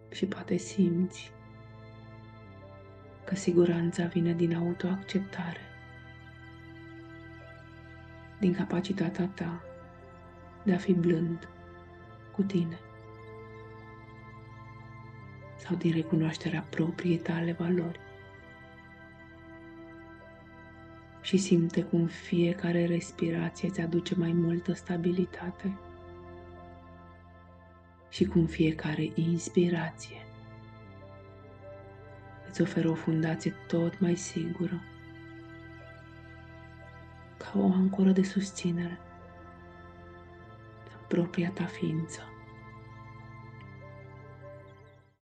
Și poate simți că siguranța vine din autoacceptare, din capacitatea ta de a fi blând cu tine sau din recunoașterea propriei tale valori. Și simte cum fiecare respirație îți aduce mai multă stabilitate și cum fiecare inspirație îți oferă o fundație tot mai sigură, ca o ancoră de susținere în propria ta ființă.